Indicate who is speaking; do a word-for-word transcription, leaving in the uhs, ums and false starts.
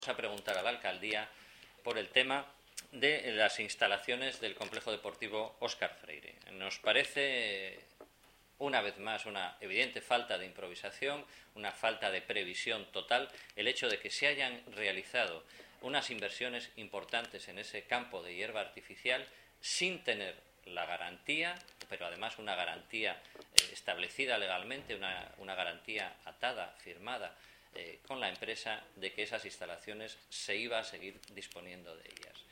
Speaker 1: a preguntar a la alcaldía por el tema de las instalaciones del complejo deportivo Óscar Freire. Nos parece, una vez más, una evidente falta de improvisación, una falta de previsión total, el hecho de que se hayan realizado unas inversiones importantes en ese campo de hierba artificial sin tener la garantía, pero además una garantía eh, establecida legalmente, una, una garantía atada, firmada, Eh, con la empresa, de que esas instalaciones se iba a seguir disponiendo de ellas.